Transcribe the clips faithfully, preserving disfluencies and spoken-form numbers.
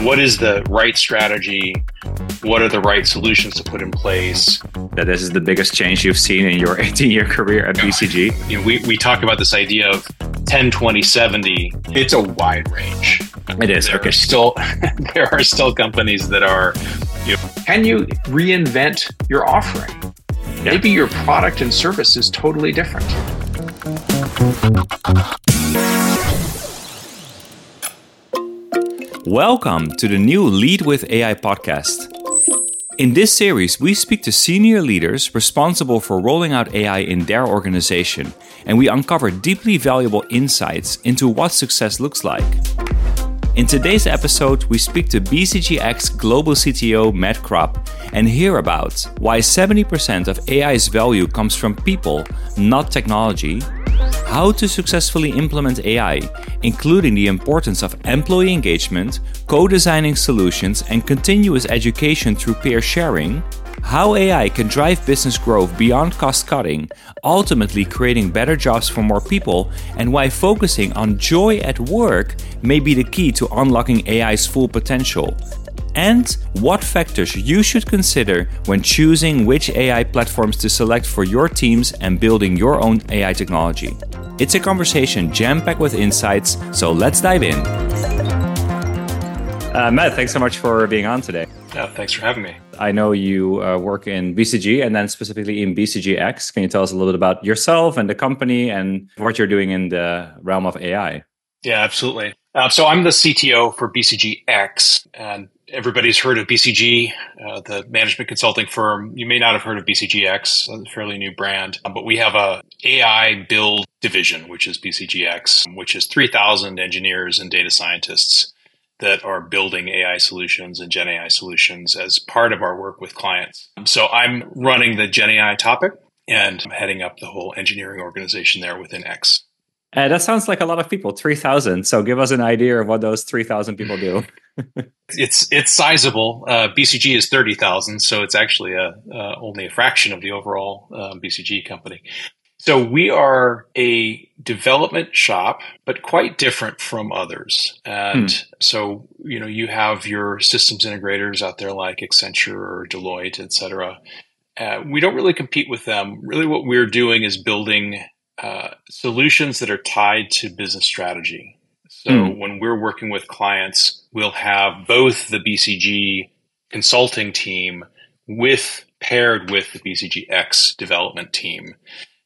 What is the right strategy? What are the right solutions to put in place? That this is the biggest change you've seen in your eighteen-year career at B C G? You know, we, we talk about this idea of ten, twenty, seventy. It's a wide range. It is. There okay. Are still, there are still companies that are, you know, can you reinvent your offering? Yeah. Maybe your product and service is totally different. Welcome to the new Lead with A I podcast. In this series, we speak to senior leaders responsible for rolling out A I in their organization, and we uncover deeply valuable insights into what success looks like. In today's episode, we speak to B C G X Global C T O Matt Krupp and hear about why seventy percent of A I's value comes from people, not technology, how to successfully implement A I, including the importance of employee engagement, co-designing solutions, and continuous education through peer sharing, how A I can drive business growth beyond cost-cutting, ultimately creating better jobs for more people, and why focusing on joy at work may be the key to unlocking A I's full potential, and what factors you should consider when choosing which A I platforms to select for your teams and building your own A I technology. It's a conversation jam-packed with insights, so let's dive in. Uh, Matt, thanks so much for being on today. Yeah, thanks for having me. I know you uh, work in B C G and then specifically in B C G X. Can you tell us a little bit about yourself and the company and what you're doing in the realm of A I? Yeah, absolutely. Uh, so I'm the C T O for B C G X, and everybody's heard of B C G, uh, the management consulting firm. You may not have heard of B C G X, a fairly new brand, um, but we have a A I build division, which is B C G X, which is three thousand engineers and data scientists that are building A I solutions and Gen A I solutions as part of our work with clients. So I'm running the Gen A I topic and I'm heading up the whole engineering organization there within X. Uh, that sounds like a lot of people, three thousand. So give us an idea of what those three thousand people do. It's it's sizable. Uh, B C G is thirty thousand, so it's actually a, uh, only a fraction of the overall uh, B C G company. So we are a development shop, but quite different from others. And hmm. so, you know, you have your systems integrators out there like Accenture or Deloitte, et cetera. Uh, we don't really compete with them. Really what we're doing is building uh, solutions that are tied to business strategy. So hmm. when we're working with clients, we'll have both the B C G consulting team with paired with the B C G X development team.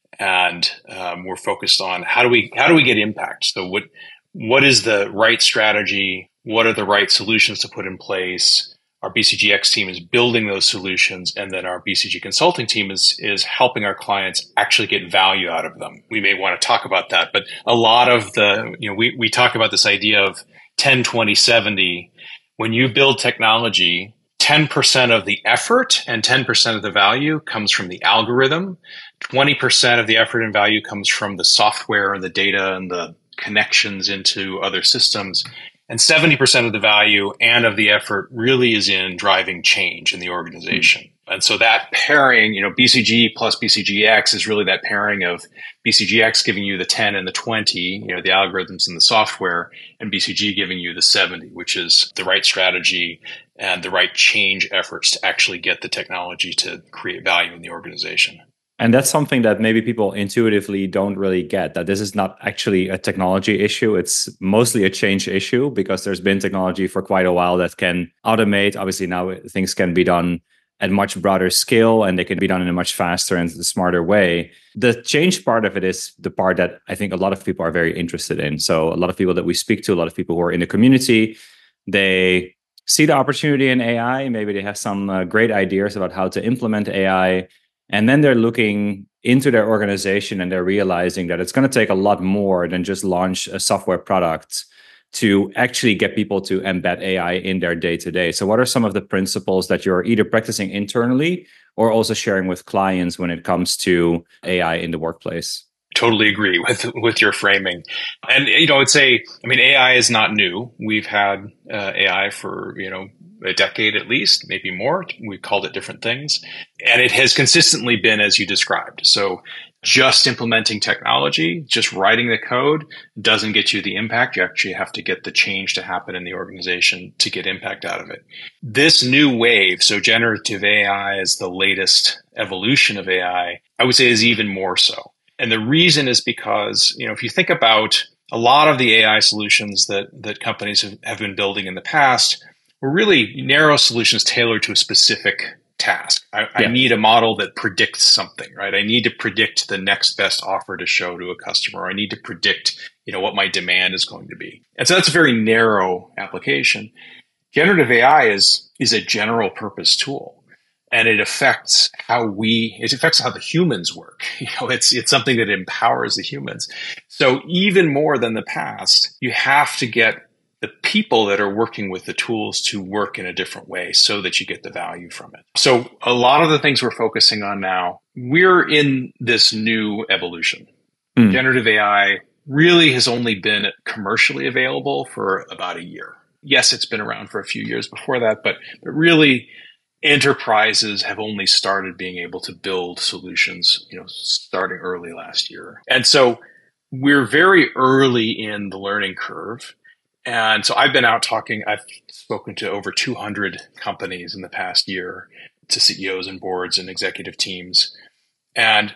And um, we're focused on how do we how do we get impact? So what what is the right strategy? What are the right solutions to put in place? Our B C G X team is building those solutions, and then our B C G consulting team is is helping our clients actually get value out of them. We may want to talk about that, but a lot of the you know we we talk about this idea of ten, twenty, seventy. When you build technology, ten percent of the effort and ten percent of the value comes from the algorithm. twenty percent of the effort and value comes from the software and the data and the connections into other systems. And seventy percent of the value and of the effort really is in driving change in the organization. Mm-hmm. And so that pairing, you know, B C G plus B C G X is really that pairing of B C G X giving you the ten and the twenty, you know, the algorithms and the software, and B C G giving you the seventy, which is the right strategy and the right change efforts to actually get the technology to create value in the organization. And that's something that maybe people intuitively don't really get, that this is not actually a technology issue. It's mostly a change issue because there's been technology for quite a while that can automate. Obviously, now things can be done at much broader scale and they can be done in a much faster and smarter way. The change part of it is the part that I think a lot of people are very interested in. So a lot of people that we speak to, a lot of people who are in the community, they see the opportunity in A I. Maybe they have some uh, great ideas about how to implement A I. And then they're looking into their organization and they're realizing that it's going to take a lot more than just launch a software product to actually get people to embed A I in their day-to-day. So what are some of the principles that you're either practicing internally or also sharing with clients when it comes to A I in the workplace? Totally agree with with your framing. And, you know, I'd say, I mean, A I is not new. We've had uh, A I for, you know, a decade at least, maybe more. We've called it different things. And it has consistently been as you described. So just implementing technology, just writing the code doesn't get you the impact. You actually have to get the change to happen in the organization to get impact out of it. This new wave, so generative A I is the latest evolution of A I, I would say is even more so. And the reason is because, you know, if you think about a lot of the A I solutions that, that companies have, have been building in the past, were really narrow solutions tailored to a specific task. I, yeah. I need a model that predicts something, right? I need to predict the next best offer to show to a customer. I need to predict, you know, what my demand is going to be. And so that's a very narrow application. Generative A I is, is a general purpose tool, and it affects how we, it affects how the humans work. You know, it's, it's something that empowers the humans. So even more than the past, you have to get the people that are working with the tools to work in a different way so that you get the value from it. So a lot of the things we're focusing on now, we're in this new evolution. Mm. Generative A I really has only been commercially available for about a year. Yes, it's been around for a few years before that, but, but really enterprises have only started being able to build solutions, you know, starting early last year. And so we're very early in the learning curve. And so I've been out talking, I've spoken to over two hundred companies in the past year, to C E Os and boards and executive teams. And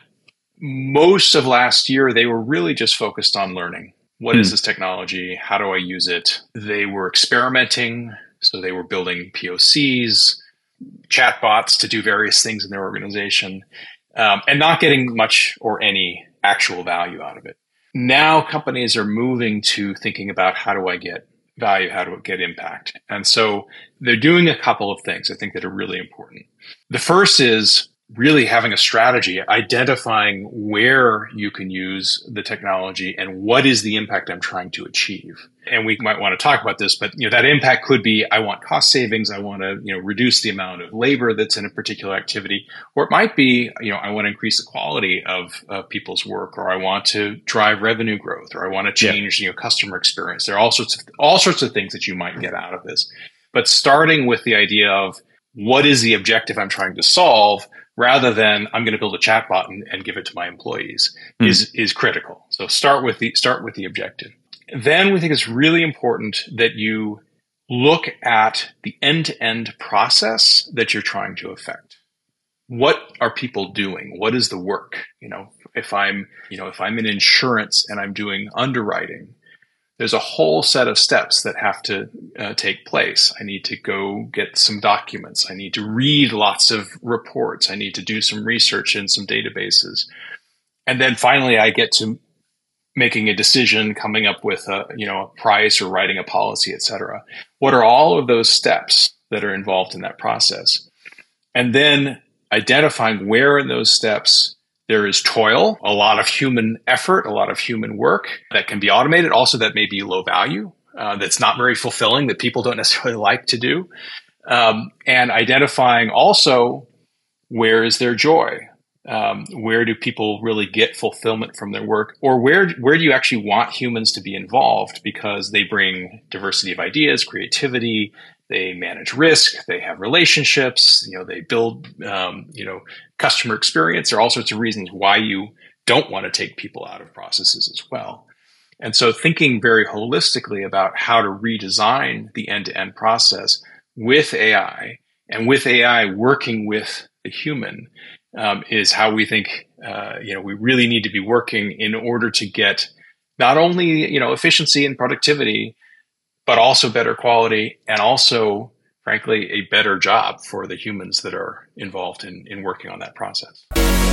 most of last year, they were really just focused on learning. What mm. is this technology? How do I use it? They were experimenting. So they were building P O Cs, chatbots to do various things in their organization, um, and not getting much or any actual value out of it. Now companies are moving to thinking about, how do I get value? How do I get impact? And so they're doing a couple of things I think that are really important. The first is really having a strategy, identifying where you can use the technology and what is the impact I'm trying to achieve. And we might want to talk about this, but you know, that impact could be, I want cost savings. I want to, you know, reduce the amount of labor that's in a particular activity, or it might be, you know, I want to increase the quality of uh, people's work, or I want to drive revenue growth, or I want to change, yeah. you know, customer experience. There are all sorts of, all sorts of things that you might get out of this, but starting with the idea of what is the objective I'm trying to solve, rather than I'm going to build a chatbot and, and give it to my employees, mm. is is critical. So start with the start with the objective. Then we think it's really important that you look at the end-to-end process that you're trying to affect. What are people doing? What is the work? You know, if I'm, you know, if I'm in insurance and I'm doing underwriting, there's a whole set of steps that have to uh, take place. I need to go get some documents. I need to read lots of reports. I need to do some research in some databases. And then finally, I get to making a decision, coming up with a, you know, a price or writing a policy, et cetera. What are all of those steps that are involved in that process? And then identifying where in those steps there is toil, a lot of human effort, a lot of human work that can be automated. Also, that may be low value, uh, that's not very fulfilling, that people don't necessarily like to do. Um, and identifying also, where is their joy? Um, where do people really get fulfillment from their work? Or where, where do you actually want humans to be involved, because they bring diversity of ideas, creativity, they manage risk, they have relationships, you know, they build, um, you know, customer experience. There are all sorts of reasons why you don't want to take people out of processes as well. And so thinking very holistically about how to redesign the end-to-end process with A I, and with A I working with the human, um, is how we think, uh, you know, we really need to be working in order to get not only, you know, efficiency and productivity, but also better quality, and also, frankly, a better job for the humans that are involved in, in working on that process.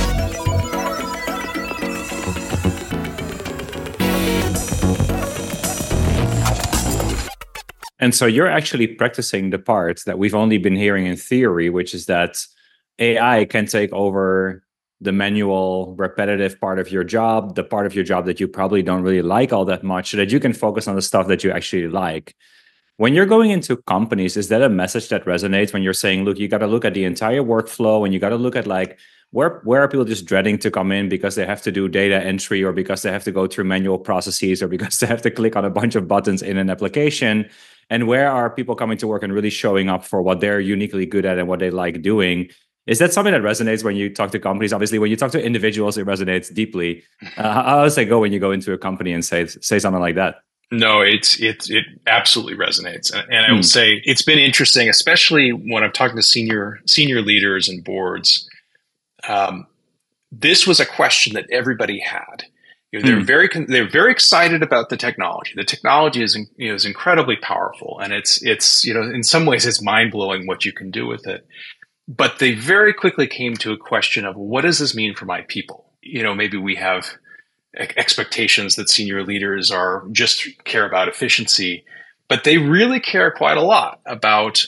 And so you're actually practicing the part that we've only been hearing in theory, which is that A I can take over the manual, repetitive part of your job, the part of your job that you probably don't really like all that much, so that you can focus on the stuff that you actually like. When you're going into companies, is that a message that resonates when you're saying, look, you got to look at the entire workflow, and you got to look at like, where, where are people just dreading to come in because they have to do data entry, or because they have to go through manual processes, or because they have to click on a bunch of buttons in an application? And where are people coming to work and really showing up for what they're uniquely good at and what they like doing? Is that something that resonates when you talk to companies? Obviously, when you talk to individuals, it resonates deeply. Uh, how how does it go when you go into a company and say say something like that? No, it's it it absolutely resonates, and, and I will Mm. say it's been interesting, especially when I'm talking to senior senior leaders and boards. Um, this was a question that everybody had. You know, they're Mm. very they're very excited about the technology. The technology is you know is incredibly powerful, and it's it's you know in some ways it's mind blowing what you can do with it. But they very quickly came to a question of what does this mean for my people? You know, maybe we have expectations that senior leaders are just care about efficiency, but they really care quite a lot about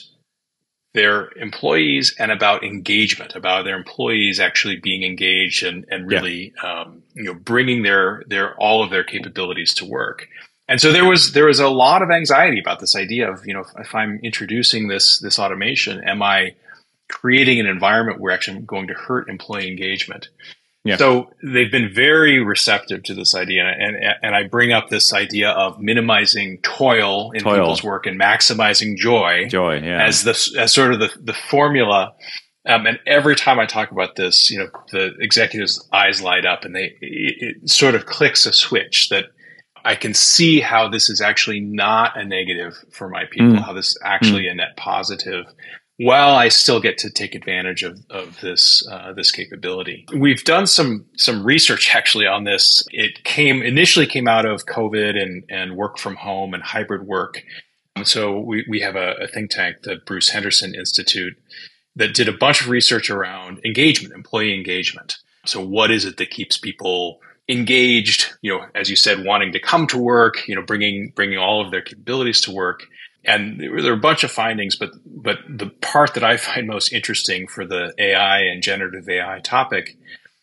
their employees and about engagement, about their employees actually being engaged and, and really, yeah. um, you know, bringing their, their, all of their capabilities to work. And so there was, there was a lot of anxiety about this idea of, you know, if, if I'm introducing this, this automation, am I creating an environment where actually I'm going to hurt employee engagement? Yeah. So they've been very receptive to this idea, and, and and I bring up this idea of minimizing toil in toil. people's work and maximizing joy, joy, yeah. as the as sort of the the formula. Um, and every time I talk about this, you know, the executives' eyes light up, and they it, it sort of clicks a switch that I can see how this is actually not a negative for my people, mm. how this is actually mm. a net positive. While I still get to take advantage of, of this uh, this capability. We've done some some research actually on this. It came initially came out of COVID and, and work from home and hybrid work. So we, we have a, a think tank, the Bruce Henderson Institute, that did a bunch of research around engagement, employee engagement. So what is it that keeps people engaged, you know, as you said, wanting to come to work, you know, bringing bringing all of their capabilities to work. And there were a bunch of findings, but but the part that I find most interesting for the A I and generative A I topic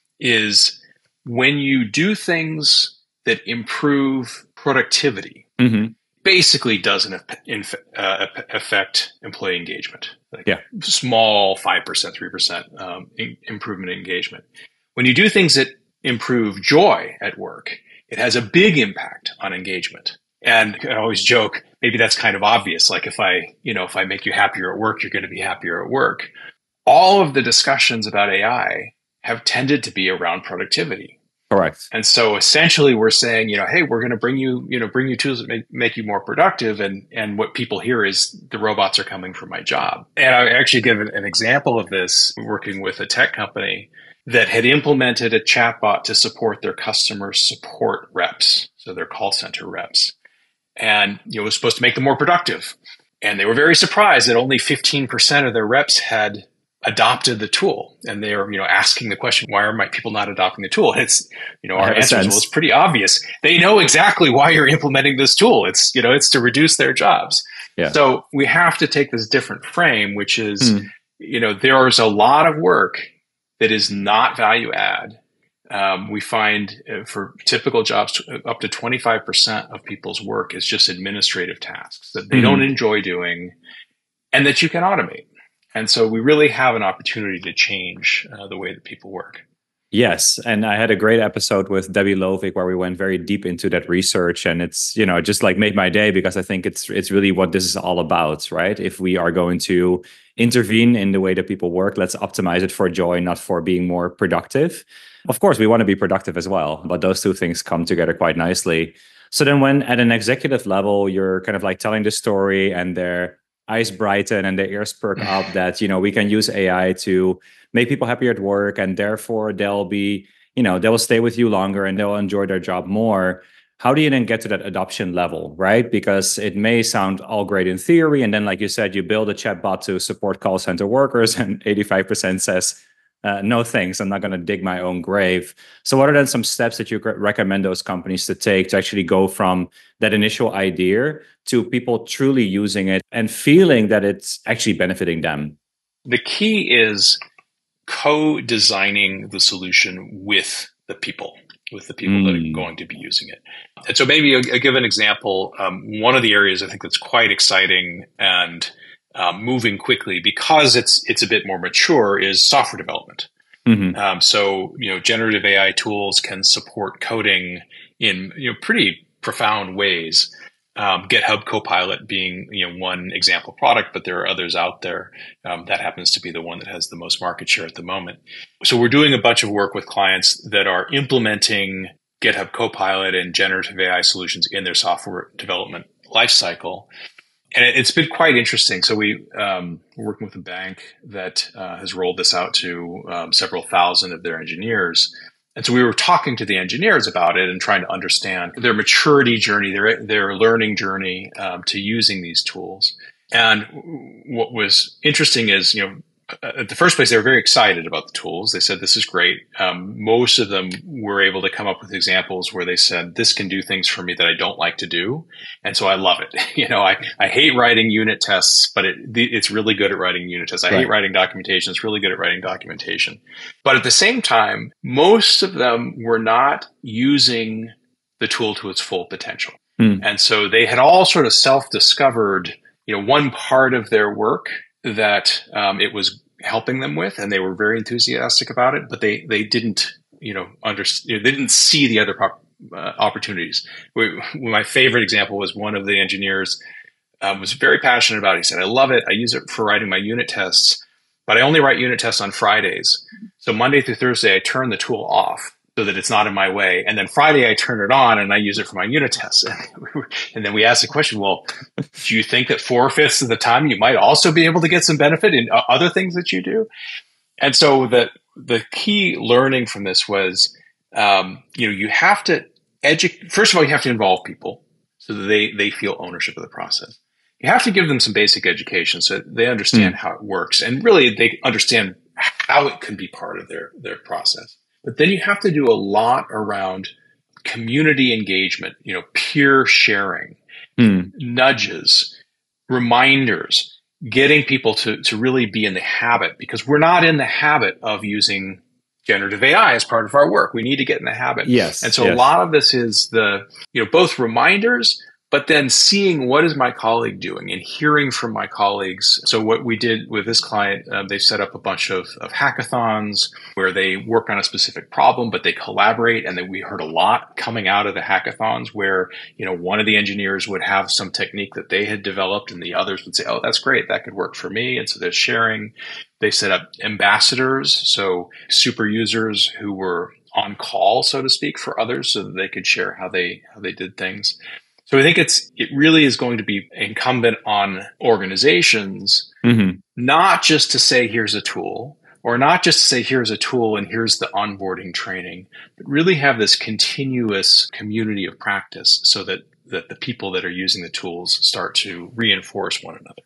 is when you do things that improve productivity, mm-hmm. basically doesn't inf- uh, affect employee engagement. Like yeah. small five percent, three percent um, in- improvement in engagement. When you do things that improve joy at work, it has a big impact on engagement. And I always joke, maybe that's kind of obvious. Like if I, you know, if I make you happier at work, you're going to be happier at work. All of the discussions about A I have tended to be around productivity. Correct. And so essentially we're saying, you know, hey, we're going to bring you, you know, bring you tools that make, make you more productive. And, and what people hear is the robots are coming for my job. And I actually give an, an example of this working with a tech company that had implemented a chatbot to support their customer support reps. So their call center reps. And you know, it was supposed to make them more productive. And they were very surprised that only fifteen percent of their reps had adopted the tool. And they were, you know, asking the question, why are my people not adopting the tool? And it's, you know, our answer was pretty obvious. They know exactly why you're implementing this tool. It's, you know, it's to reduce their jobs. Yeah. So we have to take this different frame, which is, mm. you know, there is a lot of work that is not value add. Um, we find uh, for typical jobs, up to twenty-five percent of people's work is just administrative tasks that they mm-hmm. don't enjoy doing and that you can automate. And so we really have an opportunity to change uh, the way that people work. Yes. And I had a great episode with Debbie Lovik where we went very deep into that research. And it's, you know, just like made my day because I think it's it's really what this is all about, right? If we are going to intervene in the way that people work, let's optimize it for joy, not for being more productive. Of course, we want to be productive as well, but those two things come together quite nicely. So then when at an executive level, you're kind of like telling the story and their eyes brighten and their ears perk up that, you know, we can use A I to make people happier at work and therefore they'll be, you know, they'll stay with you longer and they'll enjoy their job more. How do you then get to that adoption level, right? Because it may sound all great in theory. And then, like you said, you build a chatbot to support call center workers and eighty-five percent says, uh, no thanks, I'm not going to dig my own grave. So what are then some steps that you recommend those companies to take to actually go from that initial idea to people truly using it and feeling that it's actually benefiting them? The key is co-designing the solution with the people, with the people mm. that are going to be using it. And so maybe I'll, I'll give an example. Um, one of the areas I think that's quite exciting and um, moving quickly because it's it's a bit more mature is software development. Mm-hmm. Um, so, you know, generative A I tools can support coding in, you know, pretty profound ways. Um, GitHub Copilot being, you know, one example product, but there are others out there. Um, that happens to be the one that has the most market share at the moment. So we're doing a bunch of work with clients that are implementing GitHub Copilot and generative A I solutions in their software development lifecycle. And it, it's been quite interesting. So we, um, we're working with a bank that uh, has rolled this out to um, several thousand of their engineers. And so we were talking to the engineers about it and trying to understand their maturity journey, their their learning journey um, to using these tools. And what was interesting is, you know, at the first place, they were very excited about the tools. They said, this is great. Um, most of them were able to come up with examples where they said, this can do things for me that I don't like to do. And so I love it. You know, I, I hate writing unit tests, but it, it's really good at writing unit tests. I right. hate writing documentation. It's really good at writing documentation. But at the same time, most of them were not using the tool to its full potential. Mm. And so they had all sort of self-discovered, you know, one part of their work that um, it was helping them with, and they were very enthusiastic about it, but they they didn't, you know, under, you know, they didn't see the other pop, uh, opportunities. We, my favorite example was one of the engineers um, was very passionate about it. He said, I love it. I use it for writing my unit tests, but I only write unit tests on Fridays. So Monday through Thursday, I turn the tool off so that it's not in my way. And then Friday, I turn it on and I use it for my unit tests. And then we asked the question, well, do you think that four-fifths of the time you might also be able to get some benefit in other things that you do? And so the, the key learning from this was, um, you know, you have to educate. First of all, you have to involve people so that they, they feel ownership of the process. You have to give them some basic education so that they understand mm. how it works. And really, they understand how it can be part of their, their process. But then you have to do a lot around community engagement, you know, peer sharing, mm. nudges, reminders, getting people to, to really be in the habit, because we're not in the habit of using generative A I as part of our work. We need to get in the habit. Yes. And so yes. a lot of this is the, you know, both reminders, but then seeing what is my colleague doing and hearing from my colleagues. So what we did with this client, uh, they set up a bunch of, of hackathons where they work on a specific problem, but they collaborate. And then we heard a lot coming out of the hackathons where, you know, one of the engineers would have some technique that they had developed and the others would say, oh, that's great. That could work for me. And so they're sharing. They set up ambassadors, so super users who were on call, so to speak, for others so that they could share how they how they did things. So I think it's it really is going to be incumbent on organizations, mm-hmm. not just to say, here's a tool, or not just to say, here's a tool and here's the onboarding training, but really have this continuous community of practice so that, that the people that are using the tools start to reinforce one another.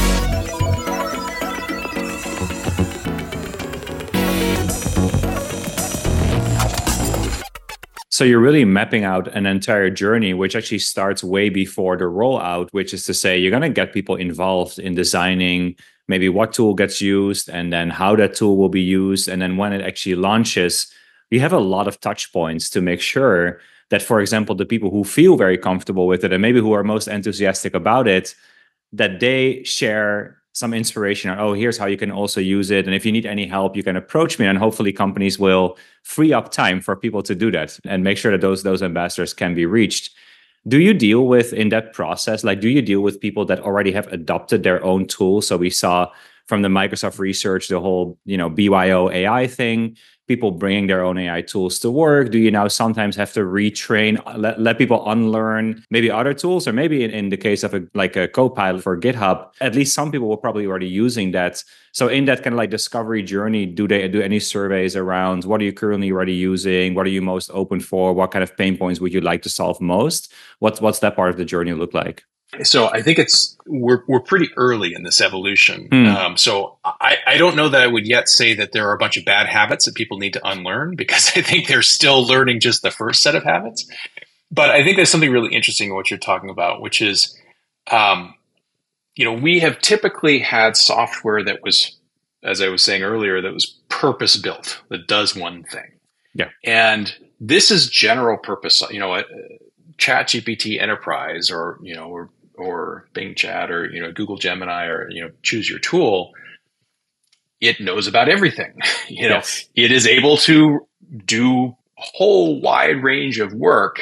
So you're really mapping out an entire journey, which actually starts way before the rollout, which is to say you're going to get people involved in designing maybe what tool gets used and then how that tool will be used. And then when it actually launches, you have a lot of touch points to make sure that, for example, the people who feel very comfortable with it and maybe who are most enthusiastic about it, that they share some inspiration on, oh, here's how you can also use it. And if you need any help, you can approach me. And hopefully companies will free up time for people to do that and make sure that those, those ambassadors can be reached. Do you deal with, in that process, like, do you deal with people that already have adopted their own tools? So we saw from the Microsoft research, the whole, you know, B Y O A I thing, people bringing their own A I tools to work. Do you now sometimes have to retrain, let, let people unlearn maybe other tools, or maybe in, in the case of a, like a Copilot for GitHub, at least some people were probably already using that. So in that kind of like discovery journey, do they do any surveys around what are you currently already using? What are you most open for? What kind of pain points would you like to solve most? What's, what's that part of the journey look like? So I think it's we're we're pretty early in this evolution. Mm. Um, so I, I don't know that I would yet say that there are a bunch of bad habits that people need to unlearn, because I think they're still learning just the first set of habits. But I think there's something really interesting in what you're talking about, which is, um, you know, we have typically had software that was, as I was saying earlier, that was purpose built, that does one thing. Yeah, and this is general purpose. You know, ChatGPT Enterprise, or you know, or or Bing Chat, or, you know, Google Gemini, or, you know, choose your tool, it knows about everything. You know, yes. It is able to do a whole wide range of work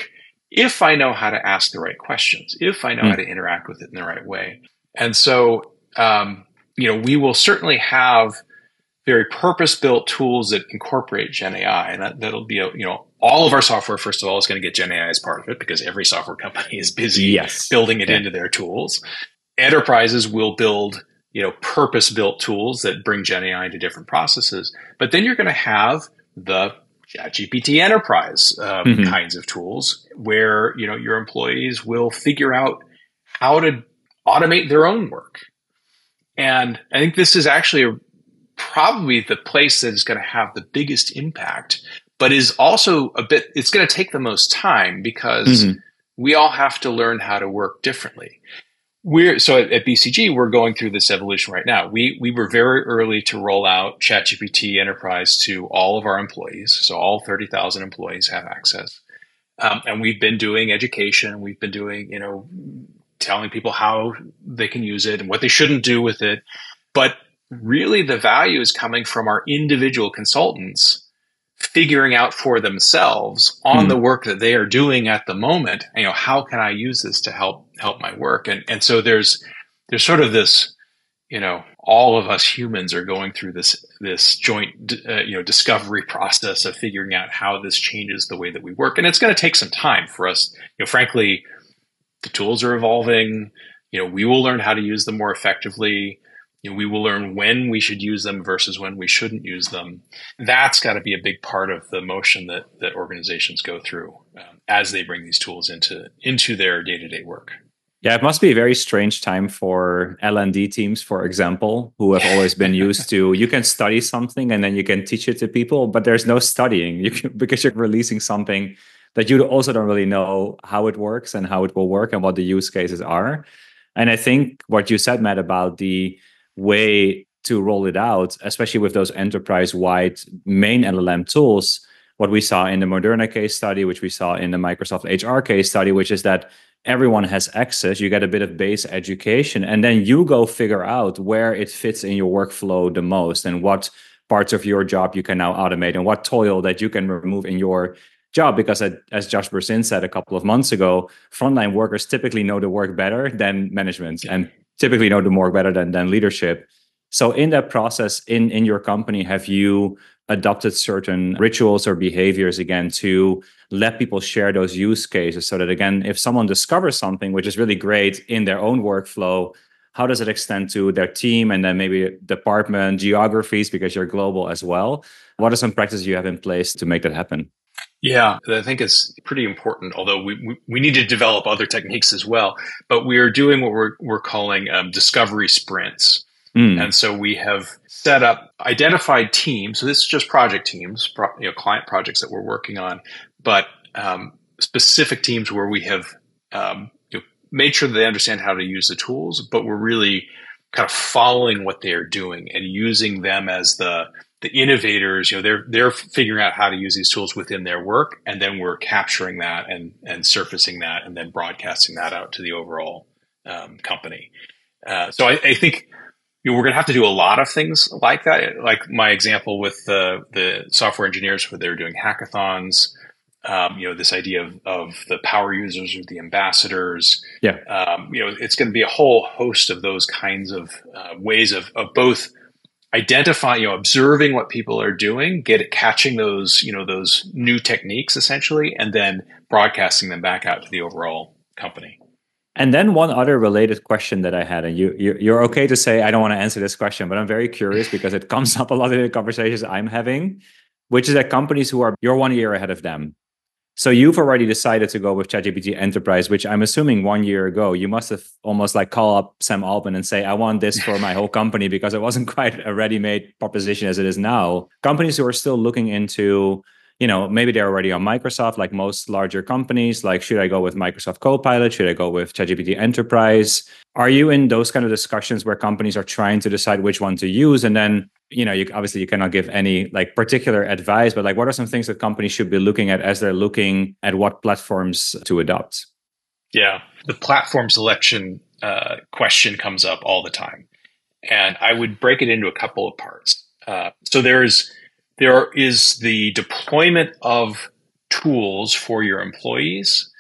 if I know how to ask the right questions, if I know mm. how to interact with it in the right way. And so, um, you know, we will certainly have very purpose-built tools that incorporate Gen A I, and that, that'll be, a, you know, all of our software, first of all, is going to get Gen A I as part of it because every software company is busy yes. building it yeah. into their tools. Enterprises will build, you know, purpose-built tools that bring Gen A I into different processes. But then you're going to have the ChatGPT Enterprise um, mm-hmm. kinds of tools where, you know, your employees will figure out how to automate their own work. And I think this is actually a, probably the place that is going to have the biggest impact, but is also a bit, it's going to take the most time because mm-hmm. we all have to learn how to work differently. We're so at, at B C G, we're going through this evolution right now. We we were very early to roll out ChatGPT Enterprise to all of our employees. So all thirty thousand employees have access. Um, and we've been doing education. We've been doing, you know, telling people how they can use it and what they shouldn't do with it. But really the value is coming from our individual consultants figuring out for themselves on mm. the work that they are doing at the moment, you know, how can I use this to help help my work? And and so there's there's sort of this, you know, all of us humans are going through this this joint uh, you know discovery process of figuring out how this changes the way that we work, and it's going to take some time for us. You know, frankly, the tools are evolving. You know, we will learn how to use them more effectively. You know, we will learn when we should use them versus when we shouldn't use them. That's got to be a big part of the motion that that organizations go through um, as they bring these tools into into their day-to-day work. Yeah, it must be a very strange time for L and D teams, for example, who have always been used to, you can study something and then you can teach it to people, but there's no studying you can, because you're releasing something that you also don't really know how it works and how it will work and what the use cases are. And I think what you said, Matt, about the way to roll it out, especially with those enterprise-wide main L L M tools, what we saw in the Moderna case study, which we saw in the Microsoft H R case study, which is that everyone has access, you get a bit of base education, and then you go figure out where it fits in your workflow the most and what parts of your job you can now automate and what toil that you can remove in your job. Because as Josh Bersin said a couple of months ago, frontline workers typically know the work better than management and typically know the work better than, than leadership. So in that process, in, in your company, have you adopted certain rituals or behaviors, again, to let people share those use cases so that, again, if someone discovers something which is really great in their own workflow, how does it extend to their team and then maybe department, geographies, because you're global as well? What are some practices you have in place to make that happen? Yeah, I think it's pretty important, although we, we, we need to develop other techniques as well. But we are doing what we're, we're calling um, discovery sprints. Mm. And so we have set up identified teams. So this is just project teams, pro, you know, client projects that we're working on, but um, specific teams where we have um, you know, made sure that they understand how to use the tools, but we're really kind of following what they are doing and using them as the the innovators. You know, they're they're figuring out how to use these tools within their work, and then we're capturing that and and surfacing that, and then broadcasting that out to the overall um, company. Uh, so I, I think you know, we're going to have to do a lot of things like that. Like my example with the the software engineers, where they're doing hackathons. Um, you know, this idea of, of the power users or the ambassadors. Yeah. Um, you know, it's going to be a whole host of those kinds of uh, ways of of both identifying, you know, observing what people are doing, get it, catching those, you know, those new techniques essentially, and then broadcasting them back out to the overall company. And then one other related question that I had, and you, you you're okay to say I don't want to answer this question, but I'm very curious because it comes up a lot in the conversations I'm having, which is that companies who are you're one year ahead of them. So you've already decided to go with ChatGPT Enterprise, which I'm assuming one year ago, you must have almost like call up Sam Altman and say, I want this for my whole company, because it wasn't quite a ready-made proposition as it is now. Companies who are still looking into, you know, maybe they're already on Microsoft, like most larger companies, like, should I go with Microsoft Copilot? Should I go with ChatGPT Enterprise? Are you in those kind of discussions where companies are trying to decide which one to use? And then, you know, you obviously you cannot give any like particular advice, but like, what are some things that companies should be looking at as they're looking at what platforms to adopt? Yeah, the platform selection uh, question comes up all the time. And I would break it into a couple of parts. Uh, so there's There is the deployment of tools for your employees,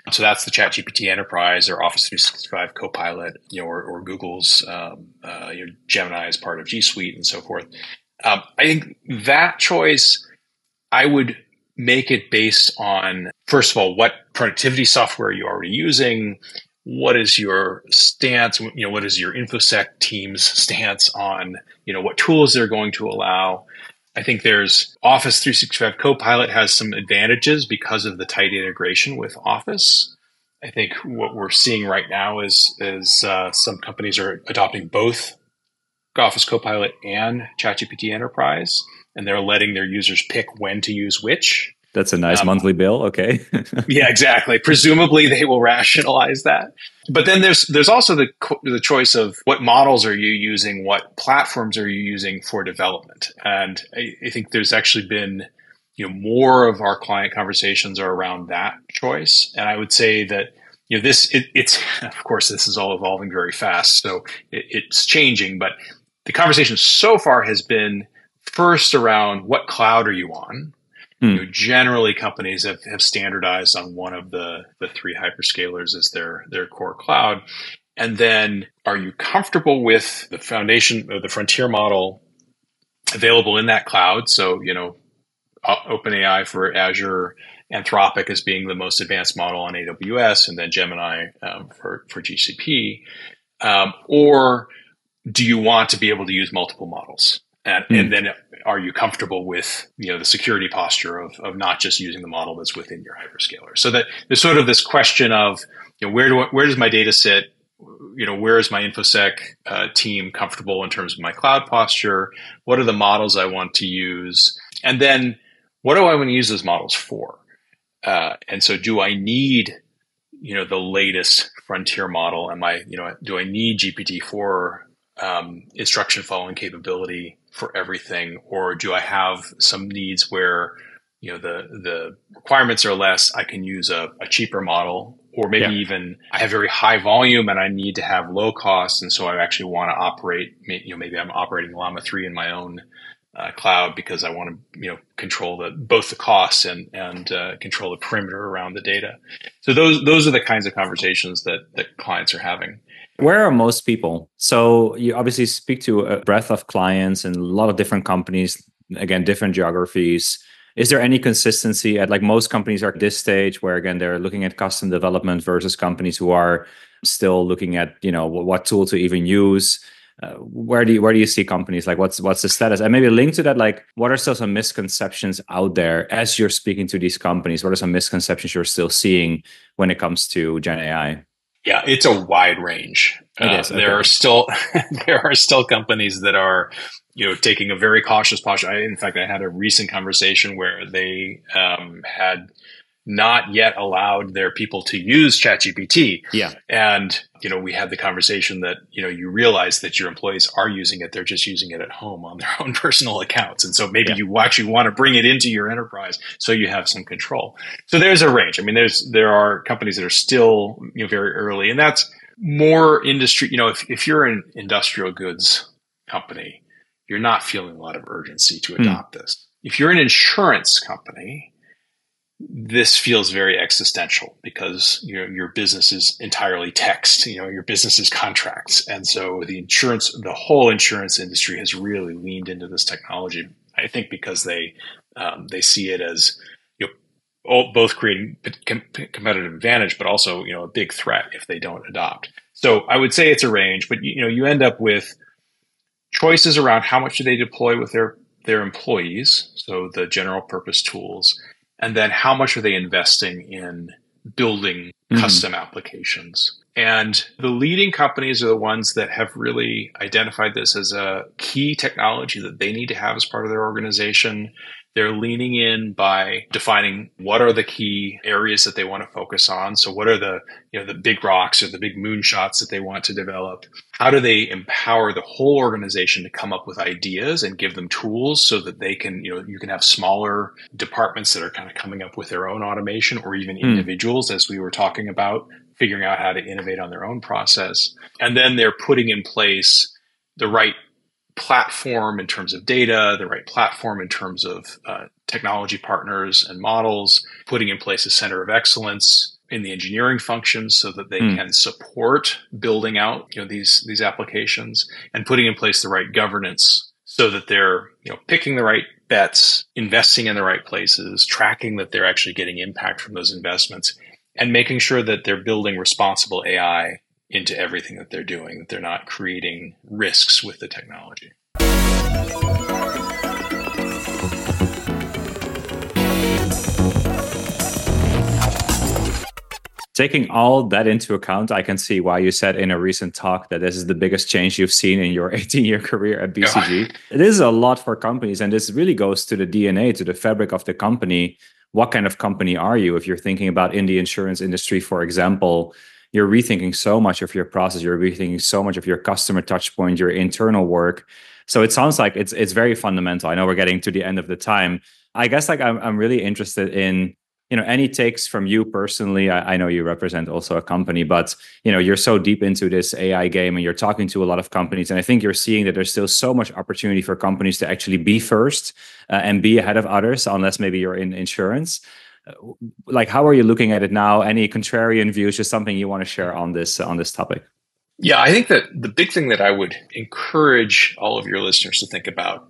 So that's the ChatGPT Enterprise or Office three sixty-five Copilot, you know, or, or Google's um, uh, you know, Gemini as part of G Suite and so forth. Um, I think that choice, I would make it based on, first of all, what productivity software you're already using. What is your stance? You know, what is your InfoSec team's stance on, you know, what tools they're going to allow? I think there's Office three sixty-five Copilot has some advantages because of the tight integration with Office. I think what we're seeing right now is, is uh, some companies are adopting both Office Copilot and ChatGPT Enterprise, and they're letting their users pick when to use which. That's a nice um, monthly bill. Okay. Yeah, exactly. Presumably they will rationalize that. But then there's there's also the the choice of what models are you using, what platforms are you using for development. And I, I think there's actually been, you know, more of our client conversations are around that choice. And I would say that, you know, this it, it's of course this is all evolving very fast, so it, it's changing. But the conversation so far has been first around what cloud are you on. You know, generally, companies have, have standardized on one of the, the three hyperscalers as their, their core cloud. And then, are you comfortable with the foundation or the frontier model available in that cloud? So, you know, OpenAI for Azure, Anthropic as being the most advanced model on A W S, and then Gemini um, for, for G C P. Um, or do you want to be able to use multiple models? And, mm. and then are you comfortable with, you know, the security posture of, of not just using the model that's within your hyperscaler? So that there's sort of this question of, you know, where do I, where does my data sit? You know, where is my InfoSec uh, team comfortable in terms of my cloud posture? What are the models I want to use? And then what do I want to use those models for? Uh, and so do I need, you know, the latest frontier model? Am I, you know, do I need G P T four um, instruction following capability for everything, or do I have some needs where, you know, the the requirements are less? I can use a, a cheaper model, or maybe yeah. even I have very high volume and I need to have low cost, and so I actually want to operate. You know, maybe I'm operating Llama three in my own uh, cloud because I want to, you know, control the both the costs and and uh, control the perimeter around the data. So those those are the kinds of conversations that that clients are having. Where are most people? So you obviously speak to a breadth of clients and a lot of different companies, again, different geographies. Is there any consistency at, like, most companies are at this stage where, again, they're looking at custom development versus companies who are still looking at, you know, what tool to even use? Uh, where do you where do you see companies? Like, what's what's the status? And maybe a link to that, like, what are still some misconceptions out there as you're speaking to these companies? What are some misconceptions you're still seeing when it comes to Gen A I? Yeah, it's a wide range. It uh, is, okay. There are still there are still companies that are, you know, taking a very cautious posture. I, in fact, I had a recent conversation where they um, had not yet allowed their people to use ChatGPT. Yeah, and you know, we had the conversation that, you know, you realize that your employees are using it; they're just using it at home on their own personal accounts, and so maybe yeah. you actually want to bring it into your enterprise so you have some control. So there's a range. I mean, there's there are companies that are still, you know, very early, and that's more industry. You know, if if you're an industrial goods company, you're not feeling a lot of urgency to adopt mm. this. If you're an insurance company, this feels very existential because, you know, your business is entirely text, you know, your business is contracts. And so the insurance, the whole insurance industry has really leaned into this technology, I think, because they, um, they see it as, you know, all, both creating com- competitive advantage, but also, you know, a big threat if they don't adopt. So I would say it's a range, but, you know, you end up with choices around how much do they deploy with their, their employees. So the general purpose tools. And then how much are they investing in building mm-hmm. custom applications? And the leading companies are the ones that have really identified this as a key technology that they need to have as part of their organization. They're leaning in by defining what are the key areas that they want to focus on. So what are the, you know, the big rocks or the big moonshots that they want to develop? How do they empower the whole organization to come up with ideas and give them tools so that they can, you know, you can have smaller departments that are kind of coming up with their own automation, or even mm. individuals, as we were talking about, figuring out how to innovate on their own process. And then they're putting in place the right platform in terms of data, the right platform in terms of uh, technology partners and models, putting in place a center of excellence, in the engineering functions so that they Mm. can support building out, you know, these these applications, and putting in place the right governance so that they're, you know, picking the right bets, investing in the right places, tracking that they're actually getting impact from those investments, and making sure that they're building responsible A I into everything that they're doing, that they're not creating risks with the technology. Taking all that into account, I can see why you said in a recent talk that this is the biggest change you've seen in your eighteen-year career at B C G. Yeah. It is a lot for companies, and this really goes to the D N A, to the fabric of the company. What kind of company are you? If you're thinking about in the insurance industry, for example, you're rethinking so much of your process, you're rethinking so much of your customer touch point, your internal work. So it sounds like it's it's very fundamental. I know we're getting to the end of the time. I guess like I'm I'm really interested in, you know, any takes from you personally. I, I know you represent also a company, but you know, you're so deep into this A I game and you're talking to a lot of companies. And I think you're seeing that there's still so much opportunity for companies to actually be first uh, and be ahead of others, unless maybe you're in insurance. Uh, like, how are you looking at it now? Any contrarian views, just something you want to share on this, on this topic? Yeah, I think that the big thing that I would encourage all of your listeners to think about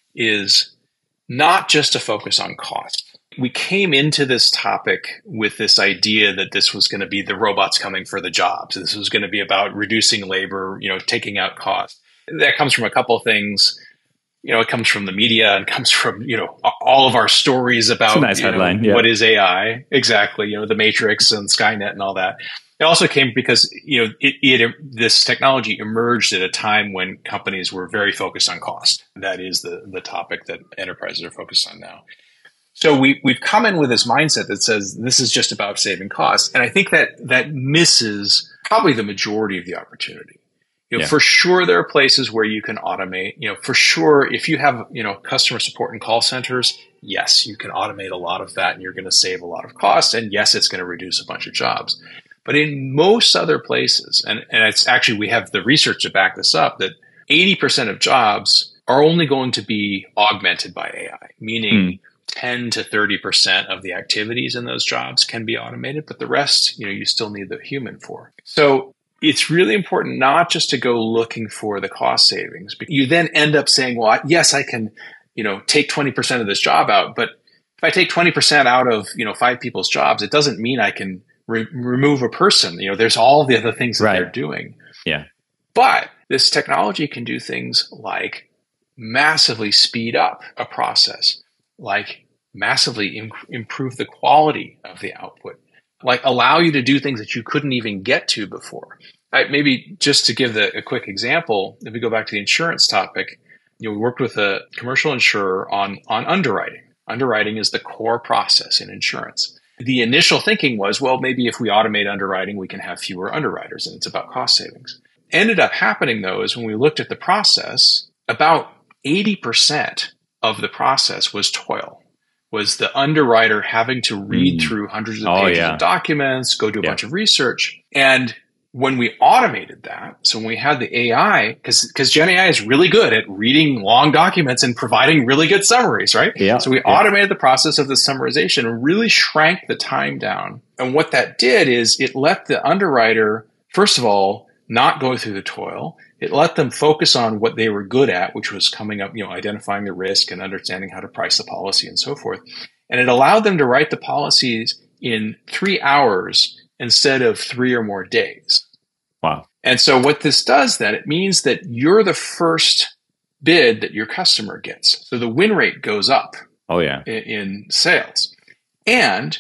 is not just to focus on cost. We came into this topic with this idea that this was going to be the robots coming for the jobs. This was going to be about reducing labor, you know, taking out costs. That comes from a couple of things. You know, it comes from the media and comes from, you know, all of our stories about nice you know, headline, yeah. what is A I. Exactly. You know, the Matrix and Skynet and all that. It also came because, you know, it, it this technology emerged at a time when companies were very focused on cost. That is the, the topic that enterprises are focused on now. So we, we've come in with this mindset that says this is just about saving costs. And I think that that misses probably the majority of the opportunity. You know, yeah. For sure, there are places where you can automate. You know, for sure, if you have, you know, customer support and call centers, yes, you can automate a lot of that and you're going to save a lot of costs. And yes, it's going to reduce a bunch of jobs. But in most other places, and, and it's actually, we have the research to back this up, that eighty percent of jobs are only going to be augmented by A I, meaning mm. ten to thirty percent of the activities in those jobs can be automated, but the rest, you know, you still need the human for. So it's really important not just to go looking for the cost savings, but you then end up saying, well, yes, I can, you know, take twenty percent of this job out, but if I take twenty percent out of, you know, five people's jobs, it doesn't mean I can re- remove a person. You know, there's all the other things that right. they're doing. Yeah. But this technology can do things like massively speed up a process, like massively im- improve the quality of the output, like allow you to do things that you couldn't even get to before. Right? Maybe just to give the, a quick example, if we go back to the insurance topic, you know, we worked with a commercial insurer on, on underwriting. Underwriting is the core process in insurance. The initial thinking was, well, maybe if we automate underwriting, we can have fewer underwriters, and it's about cost savings. Ended up happening, though, is when we looked at the process, about eighty percent of the process was toil, was the underwriter having to read mm. through hundreds of oh, pages yeah. of documents, go do a yeah. bunch of research. And when we automated that, so when we had the A I, because because Gen A I is really good at reading long documents and providing really good summaries, right? Yeah. So we yeah. automated the process of the summarization and really shrank the time down. And what that did is it let the underwriter, first of all, not go through the toil. It let them focus on what they were good at, which was coming up, you know, identifying the risk and understanding how to price the policy and so forth. And it allowed them to write the policies in three hours instead of three or more days. Wow. And so what this does then, it means that you're the first bid that your customer gets. So the win rate goes up. Oh, yeah. in, in sales. And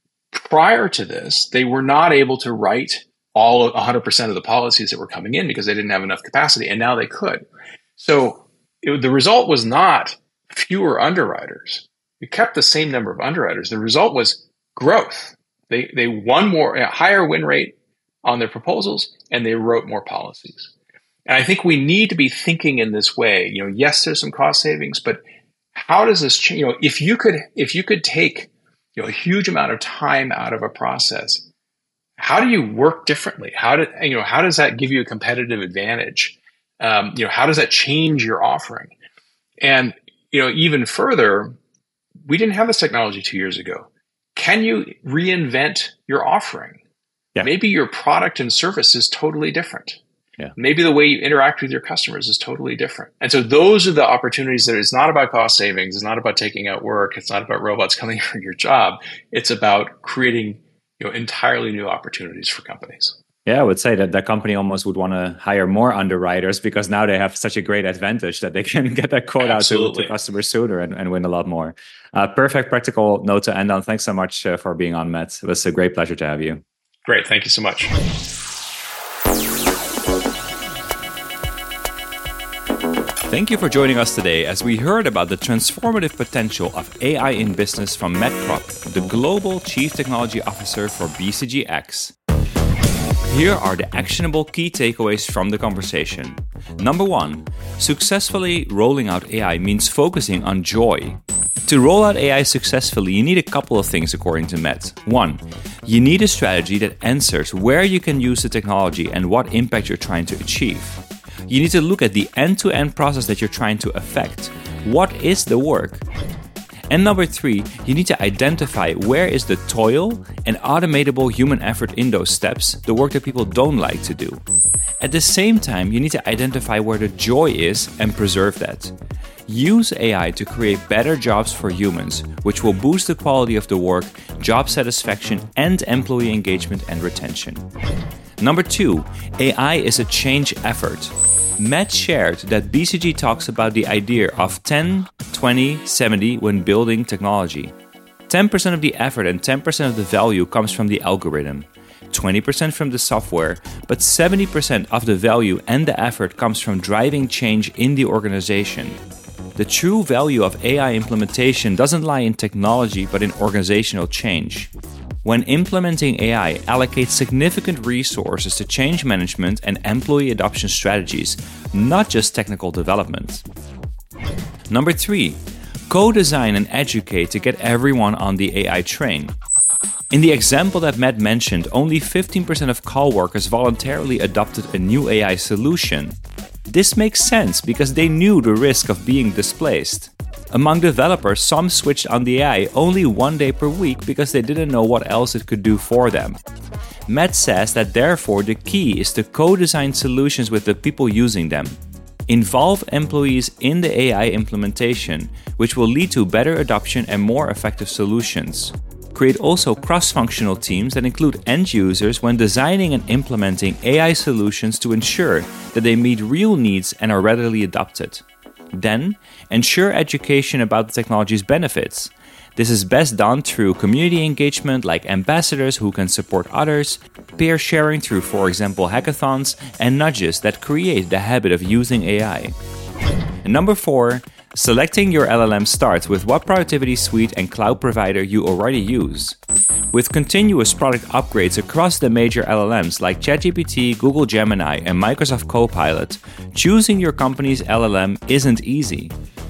prior to this, they were not able to write all of one hundred percent of the policies that were coming in because they didn't have enough capacity, and now they could. So it, the result was not fewer underwriters. We kept the same number of underwriters. The result was growth. They they won more, a higher win rate on their proposals, and they wrote more policies. And I think we need to be thinking in this way. You know, yes, there's some cost savings, but how does this change? You know, if you could if you could take, you know, a huge amount of time out of a process, how do you work differently? How do you know? How does that give you a competitive advantage? Um, you know, how does that change your offering? And you know, even further, we didn't have this technology two years ago. Can you reinvent your offering? Yeah. Maybe your product and service is totally different. Yeah. Maybe the way you interact with your customers is totally different. And so those are the opportunities that it's not about cost savings. It's not about taking out work. It's not about robots coming for your job. It's about creating, you know, entirely new opportunities for companies. Yeah, I would say that the company almost would want to hire more underwriters because now they have such a great advantage that they can get that quote out to, to customers sooner and, and win a lot more. Uh, perfect practical note to end on. Thanks so much uh, for being on, Matt. It was a great pleasure to have you. Great. Thank you so much. Thank you for joining us today as we heard about the transformative potential of A I in business from Matt Kropp, the Global Chief Technology Officer for B C G X. Here are the actionable key takeaways from the conversation. Number one, successfully rolling out A I means focusing on joy. To roll out A I successfully, you need a couple of things according to Matt. One, you need a strategy that answers where you can use the technology and what impact you're trying to achieve. You need to look at the end-to-end process that you're trying to affect. What is the work? And number three, you need to identify where is the toil and automatable human effort in those steps, the work that people don't like to do. At the same time, you need to identify where the joy is and preserve that. Use A I to create better jobs for humans, which will boost the quality of the work, job satisfaction, and employee engagement and retention. Number two, A I is a change effort. Matt shared that B C G talks about the idea of ten, twenty, seventy when building technology. ten percent of the effort and ten percent of the value comes from the algorithm, twenty percent from the software, but seventy percent of the value and the effort comes from driving change in the organization. The true value of A I implementation doesn't lie in technology, but in organizational change. When implementing A I, allocate significant resources to change management and employee adoption strategies, not just technical development. Number three, co-design and educate to get everyone on the A I train. In the example that Matt mentioned, only fifteen percent of call workers voluntarily adopted a new A I solution. This makes sense because they knew the risk of being displaced. Among developers, some switched on the A I only one day per week because they didn't know what else it could do for them. Matt says that therefore the key is to co-design solutions with the people using them. Involve employees in the A I implementation, which will lead to better adoption and more effective solutions. Create also cross-functional teams that include end users when designing and implementing A I solutions to ensure that they meet real needs and are readily adopted. Then, ensure education about the technology's benefits. This is best done through community engagement like ambassadors who can support others, peer sharing through, for example, hackathons, and nudges that create the habit of using A I. And number four, selecting your L L M starts with what productivity suite and cloud provider you already use. With continuous product upgrades across the major L L Ms like ChatGPT, Google Gemini, and Microsoft Copilot, choosing your company's L L M isn't easy.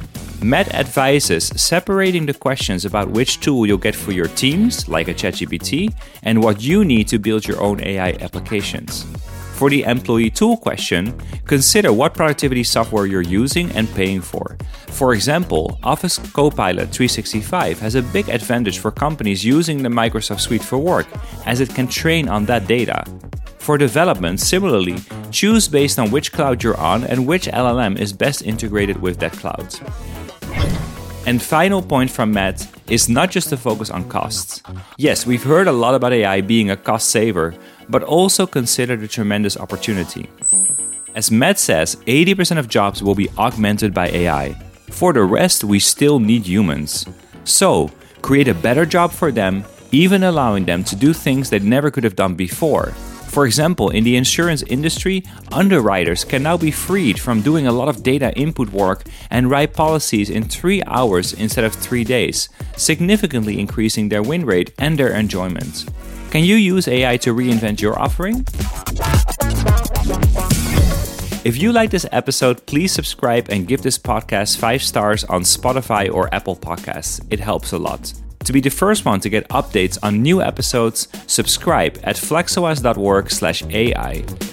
Matt advises separating the questions about which tool you'll get for your teams, like a ChatGPT, and what you need to build your own A I applications. For the employee tool question, consider what productivity software you're using and paying for. For example, Office Copilot three sixty-five has a big advantage for companies using the Microsoft Suite for Work, as it can train on that data. For development, similarly, choose based on which cloud you're on and which L L M is best integrated with that cloud. And final point from Matt is not just to focus on costs. Yes, we've heard a lot about A I being a cost saver, but also consider the tremendous opportunity. As Matt says, eighty percent of jobs will be augmented by A I. For the rest, we still need humans. So, create a better job for them, even allowing them to do things they never could have done before. For example, in the insurance industry, underwriters can now be freed from doing a lot of data input work and write policies in three hours instead of three days, significantly increasing their win rate and their enjoyment. Can you use A I to reinvent your offering? If you like this episode, please subscribe and give this podcast five stars on Spotify or Apple Podcasts. It helps a lot. To be the first one to get updates on new episodes, subscribe at flexos dot org slash A I.